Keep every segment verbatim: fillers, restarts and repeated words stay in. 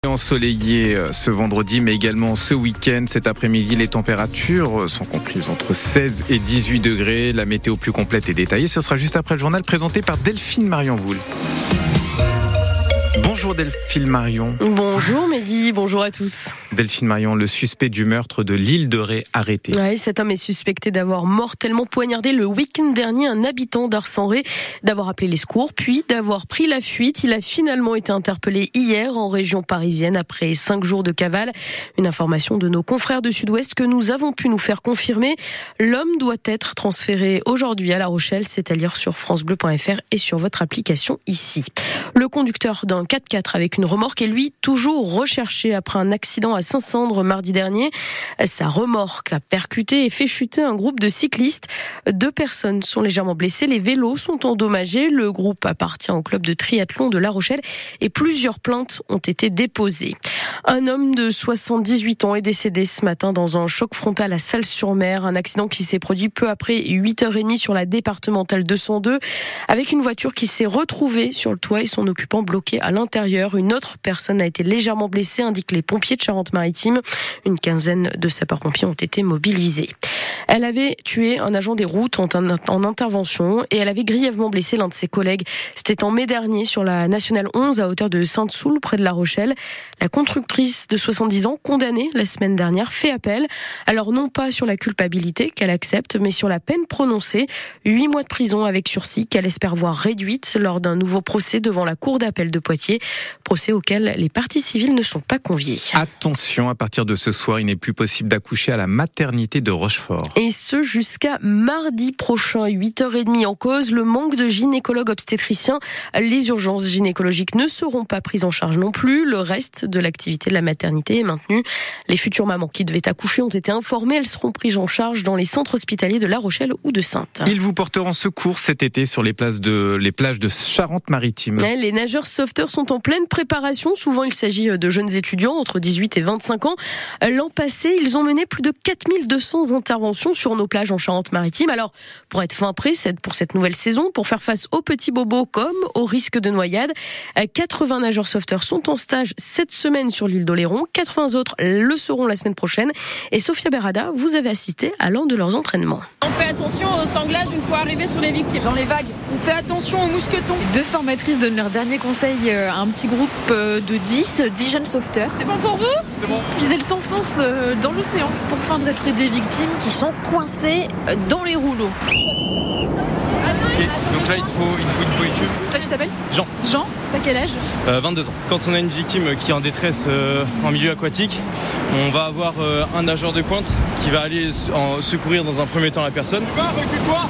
Ensoleillé ce vendredi, mais également ce week-end. Cet après-midi, les températures sont comprises entre seize et dix-huit degrés. La météo plus complète et détaillée, ce sera juste après le journal présenté par Delphine Marion-Voul. Bonjour Delphine Marion. Bonjour Mehdi, bonjour à tous. Delphine Marion, le suspect du meurtre de l'île de Ré arrêté. Oui, cet homme est suspecté d'avoir mortellement poignardé le week-end dernier un habitant d'Ars-en-Ré, d'avoir appelé les secours, puis d'avoir pris la fuite. Il a finalement été interpellé hier en région parisienne après cinq jours de cavale. Une information de nos confrères de Sud-Ouest que nous avons pu nous faire confirmer. L'homme doit être transféré aujourd'hui à La Rochelle, c'est à lire sur francebleu point f r et sur votre application ici. Le conducteur d'un quatre-quatre avec une remorque est lui toujours recherché après un accident à Saint-Sandre mardi dernier. Sa remorque a percuté et fait chuter un groupe de cyclistes. Deux personnes sont légèrement blessées. Les vélos sont endommagés. Le groupe appartient au club de triathlon de La Rochelle et plusieurs plaintes ont été déposées. Un homme de soixante-dix-huit ans est décédé ce matin dans un choc frontal à Salles-sur-Mer. Un accident qui s'est produit peu après huit heures trente sur la départementale deux cent deux avec une voiture qui s'est retrouvée sur le toit et son occupant bloqué à l'intérieur. Une autre personne a été légèrement blessée, indiquent les pompiers de Charente-Maritime. Une quinzaine de sapeurs-pompiers ont été mobilisés. Elle avait tué un agent des routes en, en intervention et elle avait grièvement blessé l'un de ses collègues. C'était en mai dernier sur la nationale onze à hauteur de Sainte-Soule près de La Rochelle. La constructrice de soixante-dix ans, condamnée la semaine dernière, fait appel. Alors non pas sur la culpabilité qu'elle accepte, mais sur la peine prononcée. Huit mois de prison avec sursis qu'elle espère voir réduite lors d'un nouveau procès devant la cour d'appel de Poitiers. Procès auquel les parties civiles ne sont pas conviées. Attention, à partir de ce soir, il n'est plus possible d'accoucher à la maternité de Rochefort. Et ce jusqu'à mardi prochain, huit heures trente en cause, le manque de gynécologues obstétriciens. Les urgences gynécologiques ne seront pas prises en charge non plus. Le reste de l'activité de la maternité est maintenu. Les futures mamans qui devaient accoucher ont été informées. Elles seront prises en charge dans les centres hospitaliers de La Rochelle ou de Saintes. Ils vous porteront secours cet été sur les plages de, les plages de Charente-Maritime. Ouais, les nageurs sauveteurs sont en pleine préparation. Souvent, il s'agit de jeunes étudiants entre dix-huit et vingt-cinq ans. L'an passé, ils ont mené plus de quatre mille deux cents interventions sur nos plages en Charente-Maritime. Alors, pour être fin prêt pour cette nouvelle saison, pour faire face aux petits bobos comme au risque de noyade, quatre-vingts nageurs sauveteurs sont en stage cette semaine sur l'île d'Oléron. quatre-vingts autres le seront la semaine prochaine. Et Sophia Berrada, vous avez assisté à l'un de leurs entraînements. On fait attention au sanglage une fois arrivé sur les victimes. Dans les vagues, on fait attention aux mousquetons. Les deux formatrices donnent leurs derniers conseils à un petit groupe de dix, dix jeunes sauveteurs. C'est bon pour vous ? C'est bon. Puis elles s'enfoncent dans l'océan pour feindre être des victimes qui sont coincées dans les rouleaux. Ok, donc là il te faut, il te faut une poéture. Toi tu t'appelles ? Jean. Jean, t'as quel âge ? euh, vingt-deux ans. Quand on a une victime qui est en détresse euh, en milieu aquatique, on va avoir euh, un nageur de pointe qui va aller en secourir dans un premier temps la personne. Recule-toi.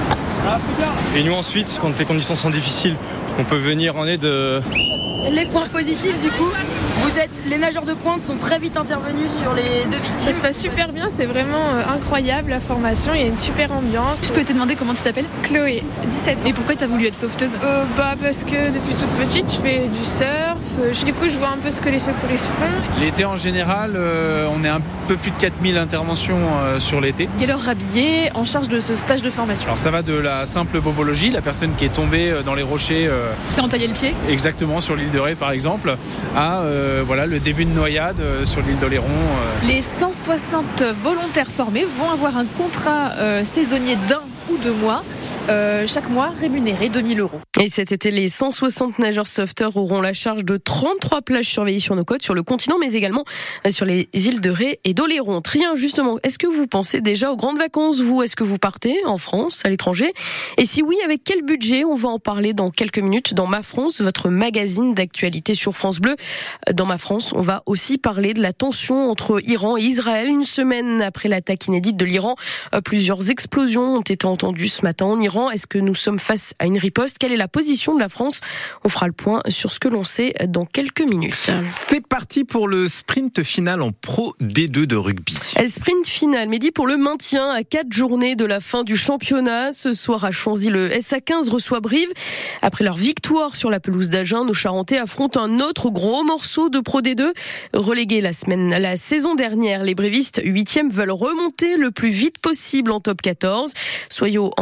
Et nous ensuite, quand les conditions sont difficiles, on peut venir en aide. Euh... Les points positifs du coup, vous êtes, les nageurs de pointe sont très vite intervenus sur les deux victimes. Ça se passe super bien, c'est vraiment euh, incroyable la formation, il y a une super ambiance. Je peux te demander comment tu t'appelles ? Chloé, dix-sept ans. Et pourquoi tu as voulu être sauveteuse ? euh, Bah parce que depuis toute petite je fais du surf, euh, du coup je vois un peu ce que les secouristes font. L'été en général, euh, on est un peu plus de quatre mille interventions euh, sur l'été. Quelle heure habillée en charge de ce stage de formation ? Alors ça va de la simple bobologie, la personne qui est tombée dans les rochers. Euh, C'est entailler le pied ? Exactement, sur l'île de Ré par exemple, à euh, voilà, le début de noyade euh, sur l'île d'Oléron. Euh. Les cent soixante volontaires formés vont avoir un contrat euh, saisonnier d'un ou deux mois, euh, chaque mois rémunéré deux mille euros. Et cet été, les cent soixante nageurs sauveteurs auront la charge de trente-trois plages surveillées sur nos côtes, sur le continent, mais également sur les îles de Ré et d'Oléron. Trien, justement, est-ce que vous pensez déjà aux grandes vacances, vous ? Est-ce que vous partez en France, à l'étranger ? Et si oui, avec quel budget ? On va en parler dans quelques minutes dans Ma France, votre magazine d'actualité sur France Bleu. Dans Ma France, on va aussi parler de la tension entre Iran et Israël. Une semaine après l'attaque inédite de l'Iran, plusieurs explosions ont été entendues ce matin en Iran. Est-ce que nous sommes face à une riposte ? Quelle est la position de la France ? On fera le point sur ce que l'on sait dans quelques minutes. C'est parti pour le sprint final en Pro D deux de rugby. Sprint final, Mehdi, pour le maintien à quatre journées de la fin du championnat. Ce soir à Chanzy, le S A quinze reçoit Brive. Après leur victoire sur la pelouse d'Agen, nos Charentais affrontent un autre gros morceau de Pro D deux. Relégués la semaine, la saison dernière, les brévistes huitièmes veulent remonter le plus vite possible en top quatorze. Soyaux Angoulême est très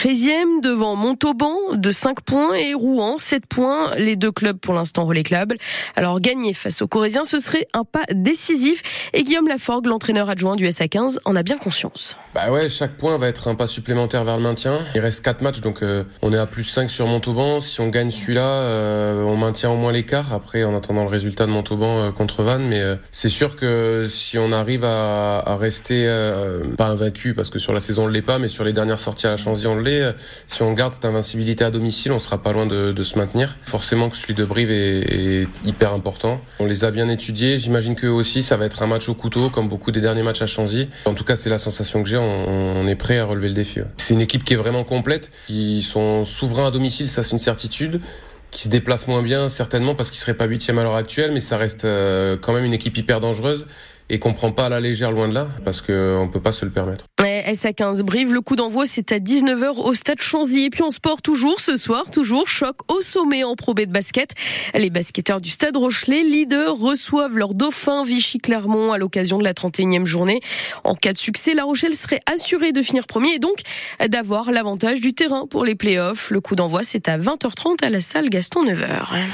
treizième devant Montauban de cinq points et Rouen sept points. Les deux clubs pour l'instant relégables. Alors gagner face aux Corésiens, ce serait un pas décisif et Guillaume Laforgue, l'entraîneur adjoint du S A quinze, en a bien conscience. Bah ouais, chaque point va être un pas supplémentaire vers le maintien. Il reste quatre matchs, donc euh, on est à plus cinq sur Montauban. Si on gagne celui-là, euh, on maintient au moins l'écart. Après, en attendant le résultat de Montauban euh, contre Vannes, mais euh, c'est sûr que si on arrive à, à rester euh, pas invaincu, parce que sur la saison on l'est pas, mais sur les dernières sorties à la Chanzy on l'est. Euh, si on garde cette invincibilité à domicile, on sera pas loin de, de se maintenir. Forcément que celui de Brive est, est hyper important. On les a bien étudiés. J'imagine qu'eux aussi, ça va être un match au couteau, comme beaucoup des derniers matchs à Chanzy. En tout cas, c'est la sensation que j'ai. On, on est prêt à relever le défi. Ouais. C'est une équipe qui est vraiment complète, qui sont souverains à domicile, ça c'est une certitude. Qui se déplacent moins bien, certainement, parce qu'ils seraient pas huitième à l'heure actuelle, mais ça reste euh, quand même une équipe hyper dangereuse. Et qu'on prend pas à la légère, loin de là, parce qu'on peut pas se le permettre. S A quinze Brive, le coup d'envoi c'est à dix-neuf heures au stade Chanzy. Et puis en sport toujours ce soir, toujours choc au sommet en Pro B de basket. Les basketteurs du stade Rochelet, leaders, reçoivent leur dauphin Vichy-Clermont à l'occasion de la trente et unième journée. En cas de succès, La Rochelle serait assurée de finir premier et donc d'avoir l'avantage du terrain pour les playoffs. Le coup d'envoi c'est à vingt heures trente à la salle Gaston Nevers.